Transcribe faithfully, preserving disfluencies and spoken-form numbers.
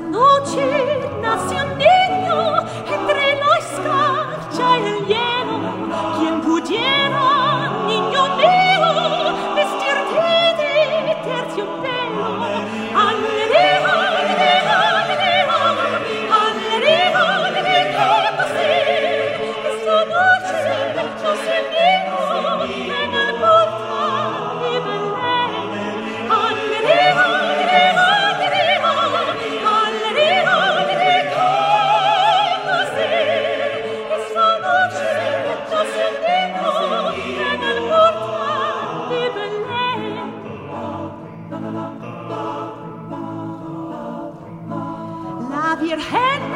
noche nació un niño entre la escarcha y el hielo. Quien pudiera, niño mío, vestirte de terciopelo. Allegria, allegria, allegria, allegria, allegria, passer. Esta noche nació un niño en el portal de Belén. Allegria, allegria, allegria, allegria, allegria, passer. Esta noche nació un niño en el portal de Belén. La Virgen